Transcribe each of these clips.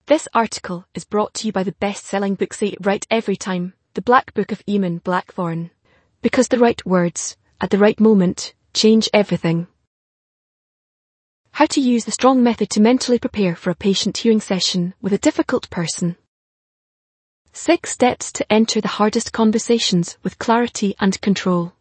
This article is brought to you by the best-selling book Say It Right Every Time, The Black Book of Eamon Blackthorne. Because the right words, at the right moment, change everything. How to use the strong method to mentally prepare for a patient hearing session with a difficult person. 6 steps to enter the hardest conversations with clarity and control.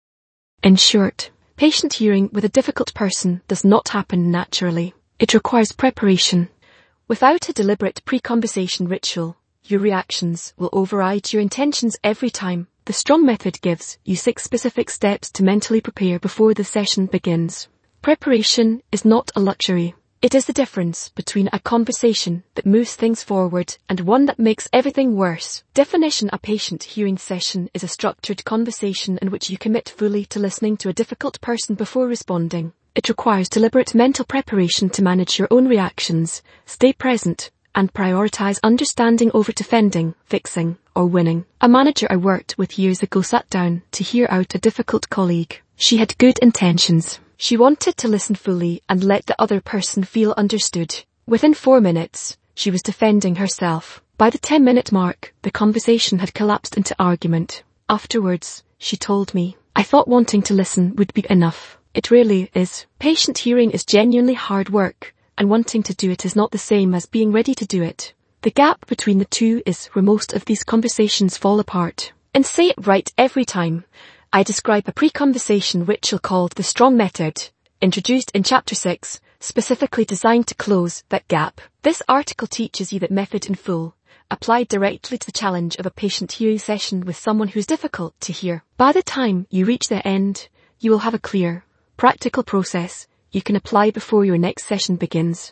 In short, patient hearing with a difficult person does not happen naturally. It requires preparation. Without a deliberate pre-conversation ritual, your reactions will override your intentions every time. The strong method gives you 6 specific steps to mentally prepare before the session begins. Preparation is not a luxury. It is the difference between a conversation that moves things forward and one that makes everything worse. Definition: a patient hearing session is a structured conversation in which you commit fully to listening to a difficult person before responding. It requires deliberate mental preparation to manage your own reactions, stay present, and prioritize understanding over defending, fixing, or winning. A manager I worked with years ago sat down to hear out a difficult colleague. She had good intentions. She wanted to listen fully and let the other person feel understood. Within 4 minutes, she was defending herself. By the 10-minute mark, the conversation had collapsed into argument. Afterwards, she told me, "I thought wanting to listen would be enough. It really is. Patient hearing is genuinely hard work, and wanting to do it is not the same as being ready to do it. The gap between the two is where most of these conversations fall apart." In Say It Right Every Time, I describe a pre-conversation ritual called the Strong Method, introduced in Chapter 6, specifically designed to close that gap. This article teaches you that method in full, applied directly to the challenge of a patient hearing session with someone who's difficult to hear. By the time you reach the end, you will have a clear, practical process you can apply before your next session begins.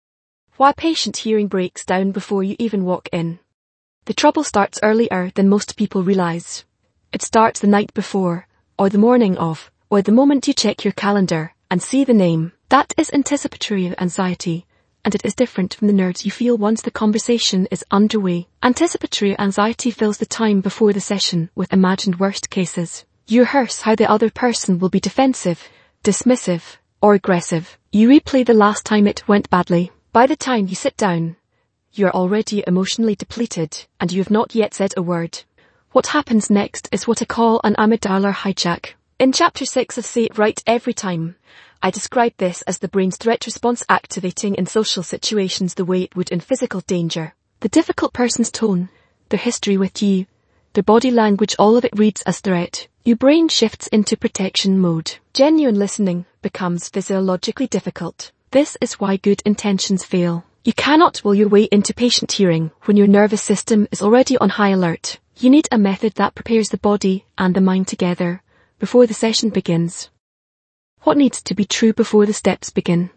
Why patient hearing breaks down before you even walk in. The trouble starts earlier than most people realize. It starts the night before, or the morning of, or the moment you check your calendar and see the name. That is anticipatory anxiety, and it is different from the nerves you feel once the conversation is underway. Anticipatory anxiety fills the time before the session with imagined worst cases. You rehearse how the other person will be defensive, dismissive, or aggressive. You replay the last time it went badly. By the time you sit down, you are already emotionally depleted, and you have not yet said a word. What happens next is what I call an amygdala hijack. In Chapter 6 of Say It Right Every Time, I describe this as the brain's threat response activating in social situations the way it would in physical danger. The difficult person's tone, their history with you, their body language, all of it reads as threat. Your brain shifts into protection mode. Genuine listening becomes physiologically difficult. This is why good intentions fail. You cannot will your way into patient hearing when your nervous system is already on high alert. You need a method that prepares the body and the mind together before the session begins. What needs to be true before the steps begin?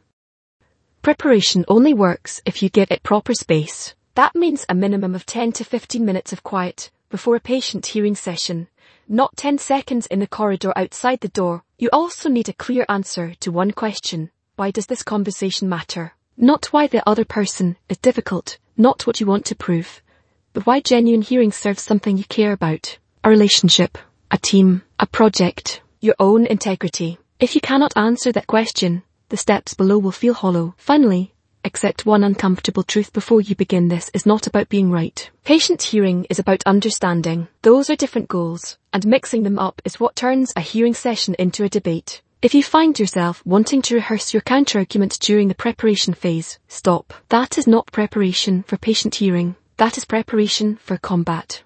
Preparation only works if you give it proper space. That means a minimum of 10 to 15 minutes of quiet before a patient hearing session, not 10 seconds in the corridor outside the door. You also need a clear answer to one question. Why does this conversation matter? Not why the other person is difficult, not what you want to prove, but why genuine hearing serves something you care about. A relationship, a team, a project, your own integrity. If you cannot answer that question, the steps below will feel hollow. Finally, accept one uncomfortable truth before you begin. This is not about being right. Patient hearing is about understanding. Those are different goals, and mixing them up is what turns a hearing session into a debate. If you find yourself wanting to rehearse your counterargument during the preparation phase, stop. That is not preparation for patient hearing. That is preparation for combat.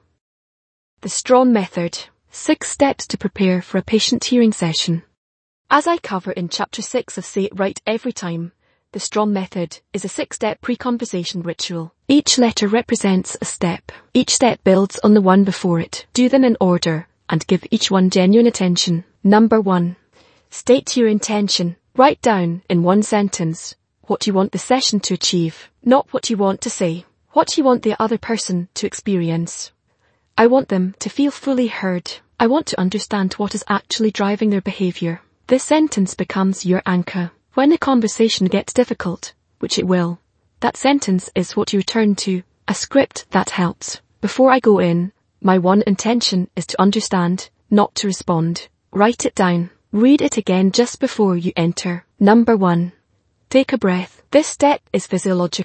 The Strong Method. 6 steps to prepare for a patient hearing session. As I cover in Chapter 6 of Say It Right Every Time, the Strong Method is a 6-step pre-conversation ritual. Each letter represents a step. Each step builds on the one before it. Do them in order, and give each one genuine attention. Number 1. State your intention. Write down, in one sentence, what you want the session to achieve, not what you want to say. What you want the other person to experience. I want them to feel fully heard. I want to understand what is actually driving their behavior. This sentence becomes your anchor. When the conversation gets difficult, which it will, that sentence is what you return to, a script that helps. Before I go in, my one intention is to understand, not to respond. Write it down. Read it again just before you enter. Number 1. Take a breath. This step is physiological,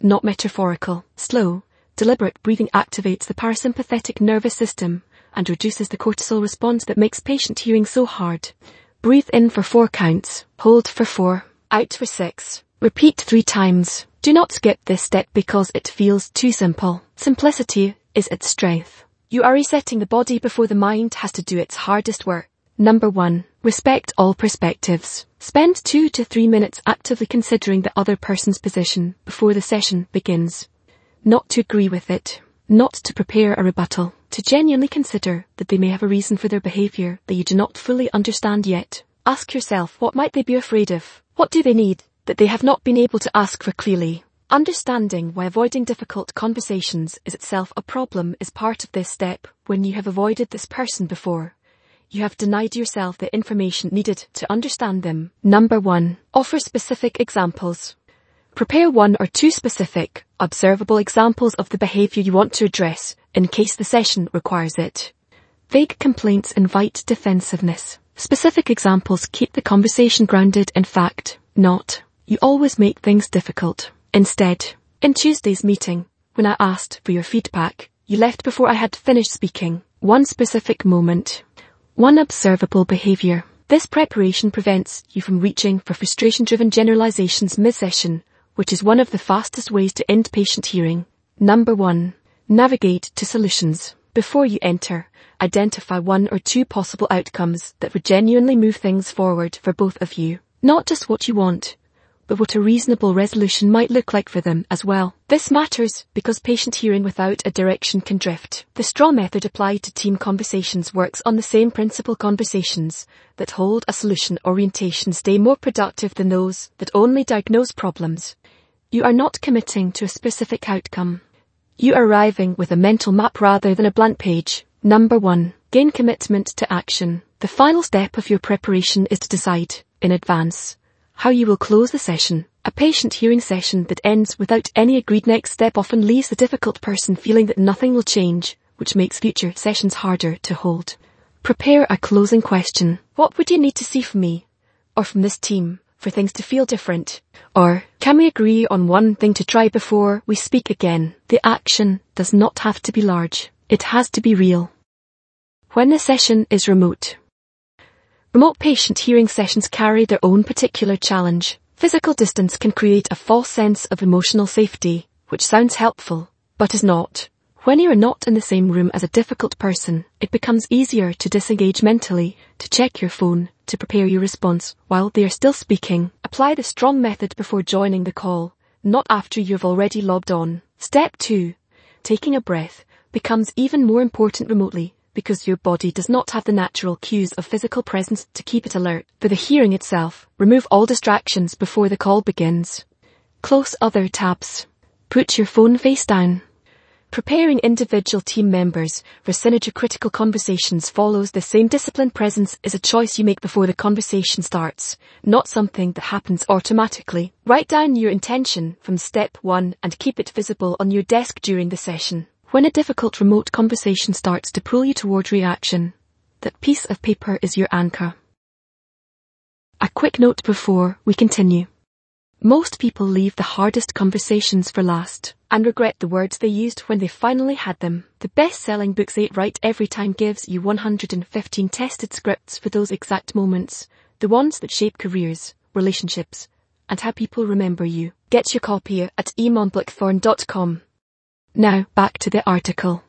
not metaphorical. Slow, deliberate breathing activates the parasympathetic nervous system and reduces the cortisol response that makes patient hearing so hard. Breathe in for 4 counts, hold for 4, out for 6. Repeat 3 times. Do not skip this step because it feels too simple. Simplicity is its strength. You are resetting the body before the mind has to do its hardest work. Number 1. Respect all perspectives. Spend 2 to 3 minutes actively considering the other person's position before the session begins. Not to agree with it. Not to prepare a rebuttal. To genuinely consider that they may have a reason for their behaviour that you do not fully understand yet. Ask yourself, what might they be afraid of? What do they need that they have not been able to ask for clearly? Understanding why avoiding difficult conversations is itself a problem is part of this step. When you have avoided this person before, you have denied yourself the information needed to understand them. Number 1. Offer specific examples. Prepare 1 or 2 specific, observable examples of the behaviour you want to address, in case the session requires it. Vague complaints invite defensiveness. Specific examples keep the conversation grounded in fact, not. You always make things difficult. Instead, in Tuesday's meeting, when I asked for your feedback, you left before I had finished speaking. 1 specific moment. 1 observable behaviour. This preparation prevents you from reaching for frustration-driven generalizations mid-session, which is one of the fastest ways to end patient hearing. Number 1. Navigate to solutions. Before you enter, identify 1 or 2 possible outcomes that would genuinely move things forward for both of you. Not just what you want, but what a reasonable resolution might look like for them as well. This matters because patient hearing without a direction can drift. The straw method applied to team conversations works on the same principle. Conversations that hold a solution orientation stay more productive than those that only diagnose problems. You are not committing to a specific outcome. You are arriving with a mental map rather than a blank page. Number 1. Gain commitment to action. The final step of your preparation is to decide, in advance, how you will close the session. A patient hearing session that ends without any agreed next step often leaves the difficult person feeling that nothing will change, which makes future sessions harder to hold. Prepare a closing question. What would you need to see from me, or from this team, for things to feel different? Or, can we agree on 1 thing to try before we speak again? The action does not have to be large. It has to be real. When the session is remote. Remote patient hearing sessions carry their own particular challenge. Physical distance can create a false sense of emotional safety, which sounds helpful, but is not. When you are not in the same room as a difficult person, it becomes easier to disengage mentally, to check your phone, to prepare your response while they are still speaking. Apply the strong method before joining the call, not after you have already logged on. Step 2. Taking a breath becomes even more important remotely, because your body does not have the natural cues of physical presence to keep it alert. For the hearing itself, remove all distractions before the call begins. Close other tabs. Put your phone face down. Preparing individual team members for synergy-critical conversations follows the same discipline. Presence is a choice you make before the conversation starts, not something that happens automatically. Write down your intention from step 1 and keep it visible on your desk during the session. When a difficult remote conversation starts to pull you toward reaction, that piece of paper is your anchor. A quick note before we continue. Most people leave the hardest conversations for last and regret the words they used when they finally had them. The best-selling book Say It Right Every Time gives you 115 tested scripts for those exact moments, the ones that shape careers, relationships, and how people remember you. Get your copy at eamonblackthorn.com. Now, back to the article.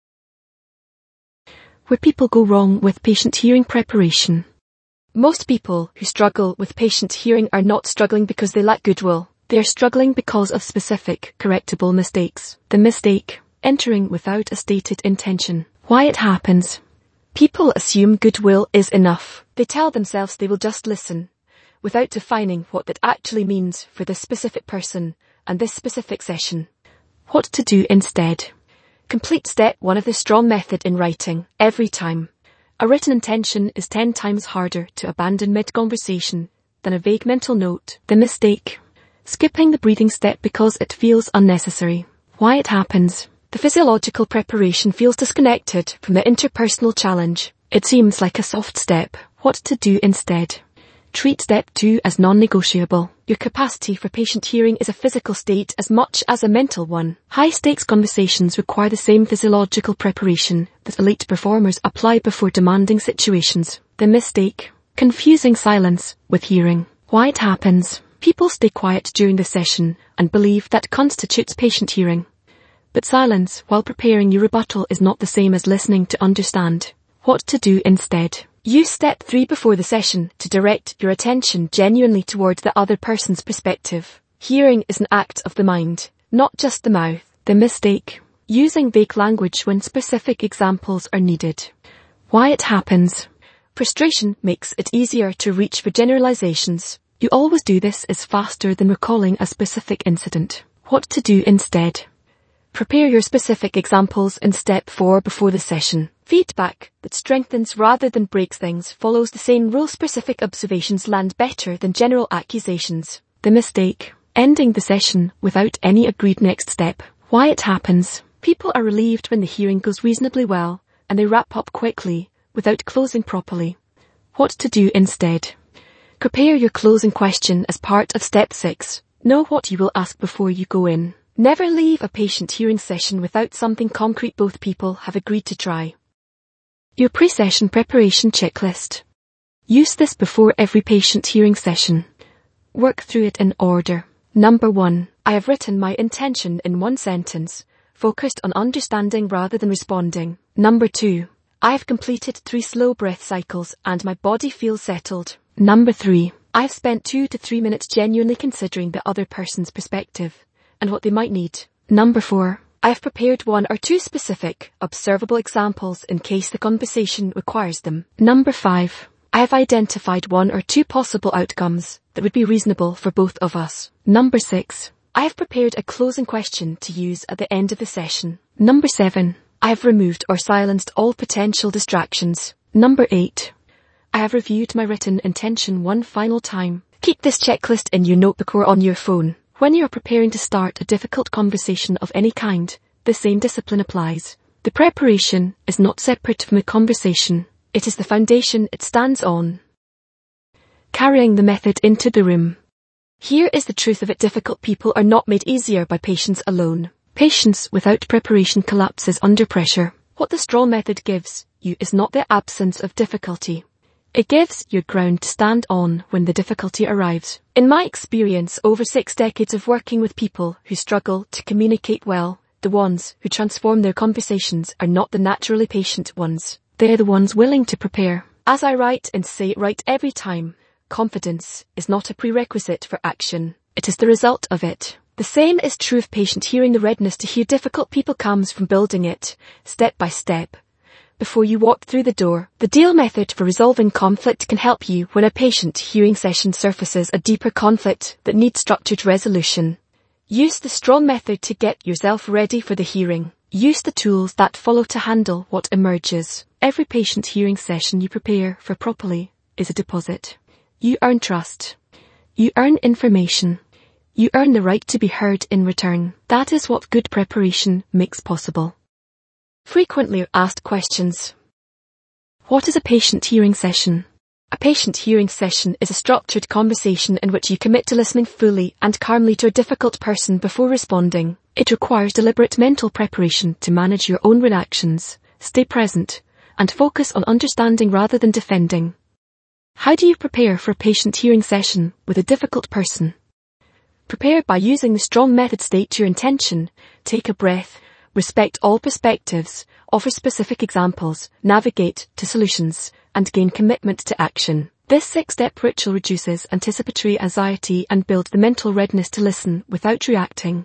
Where people go wrong with patient hearing preparation. Most people who struggle with patient hearing are not struggling because they lack goodwill. They are struggling because of specific, correctable mistakes. The mistake: entering without a stated intention. Why it happens. People assume goodwill is enough. They tell themselves they will just listen, without defining what that actually means for this specific person and this specific session. What to do instead. Complete step 1 of the strong method in writing. Every time. A written intention is 10 times harder to abandon mid-conversation than a vague mental note. The mistake: skipping the breathing step because it feels unnecessary. Why it happens. The physiological preparation feels disconnected from the interpersonal challenge. It seems like a soft step. What to do instead. Treat step 2 as non-negotiable. Your capacity for patient hearing is a physical state as much as a mental one. High-stakes conversations require the same physiological preparation that elite performers apply before demanding situations. The mistake: confusing silence with hearing. Why it happens. People stay quiet during the session and believe that constitutes patient hearing. But silence while preparing your rebuttal is not the same as listening to understand. What to do instead. Use step 3 before the session to direct your attention genuinely towards the other person's perspective. Hearing is an act of the mind, not just the mouth. The mistake: using vague language when specific examples are needed. Why it happens. Frustration makes it easier to reach for generalizations. You always do this is faster than recalling a specific incident. What to do instead. Prepare your specific examples in step 4 before the session. Feedback that strengthens rather than breaks things follows the same rule. Specific observations land better than general accusations. The mistake: ending the session without any agreed next step. Why it happens. People are relieved when the hearing goes reasonably well, and they wrap up quickly without closing properly. What to do instead. Prepare your closing question as part of step 6. Know what you will ask before you go in. Never leave a patient hearing session without something concrete both people have agreed to try. Your pre-session preparation checklist. Use this before every patient hearing session. Work through it in order. Number 1. I have written my intention in one sentence, focused on understanding rather than responding. Number 2. I have completed 3 slow breath cycles and my body feels settled. Number 3. I have spent 2 to 3 minutes genuinely considering the other person's perspective and what they might need. Number 4. I have prepared 1 or 2 specific, observable examples in case the conversation requires them. Number 5. I have identified 1 or 2 possible outcomes that would be reasonable for both of us. Number 6. I have prepared a closing question to use at the end of the session. Number 7. I have removed or silenced all potential distractions. Number 8. I have reviewed my written intention one final time. Keep this checklist in your notebook or on your phone. When you are preparing to start a difficult conversation of any kind, the same discipline applies. The preparation is not separate from the conversation. It is the foundation it stands on. Carrying the method into the room. Here is the truth of it: difficult people are not made easier by patience alone. Patience without preparation collapses under pressure. What the Strong method gives you is not the absence of difficulty. It gives you ground to stand on when the difficulty arrives. In my experience over 6 decades of working with people who struggle to communicate well, the ones who transform their conversations are not the naturally patient ones. They are the ones willing to prepare. As I write and say right every time, confidence is not a prerequisite for action. It is the result of it. The same is true of patient hearing. The readiness to hear difficult people comes from building it, step by step. Before you walk through the door, the DEAL method for resolving conflict can help you when a patient hearing session surfaces a deeper conflict that needs structured resolution. Use the Strong method to get yourself ready for the hearing. Use the tools that follow to handle what emerges. Every patient hearing session you prepare for properly is a deposit. You earn trust. You earn information. You earn the right to be heard in return. That is what good preparation makes possible. Frequently asked questions. What is a patient hearing session? A patient hearing session is a structured conversation in which you commit to listening fully and calmly to a difficult person before responding. It requires deliberate mental preparation to manage your own reactions, stay present, and focus on understanding rather than defending. How do you prepare for a patient hearing session with a difficult person? Prepare by using the Strong method. State your intention, take a breath, respect all perspectives, offer specific examples, navigate to solutions, and gain commitment to action. This 6-step ritual reduces anticipatory anxiety and builds the mental readiness to listen without reacting.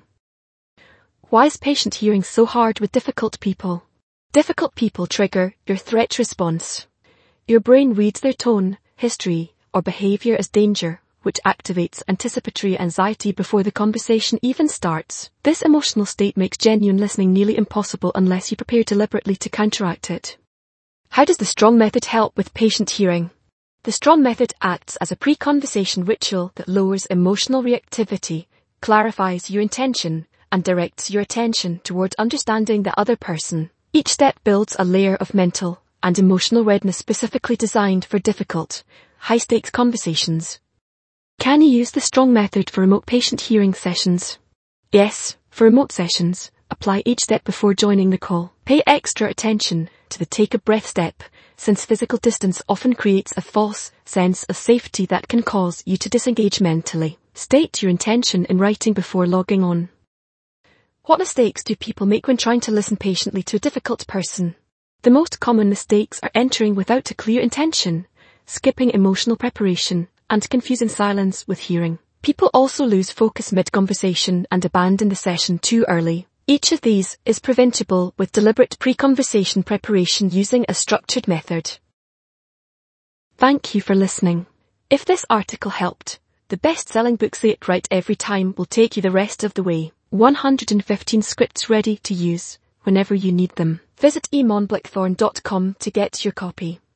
Why is patient hearing so hard with difficult people? Difficult people trigger your threat response. Your brain reads their tone, history, or behavior as danger, which activates anticipatory anxiety before the conversation even starts. This emotional state makes genuine listening nearly impossible unless you prepare deliberately to counteract it. How does the Strong method help with patient hearing? The Strong method acts as a pre-conversation ritual that lowers emotional reactivity, clarifies your intention, and directs your attention towards understanding the other person. Each step builds a layer of mental and emotional readiness specifically designed for difficult, high-stakes conversations. Can you use the STRONG method for remote patient hearing sessions? Yes, for remote sessions, apply each step before joining the call. Pay extra attention to the take a breath step, since physical distance often creates a false sense of safety that can cause you to disengage mentally. State your intention in writing before logging on. What mistakes do people make when trying to listen patiently to a difficult person? The most common mistakes are entering without a clear intention, skipping emotional preparation, and confusing silence with hearing. People also lose focus mid-conversation and abandon the session too early. Each of these is preventable with deliberate pre-conversation preparation using a structured method. Thank you for listening. If this article helped, the best-selling book Say It Right Every Time will take you the rest of the way. 115 scripts ready to use whenever you need them. Visit eamonblackthorn.com to get your copy.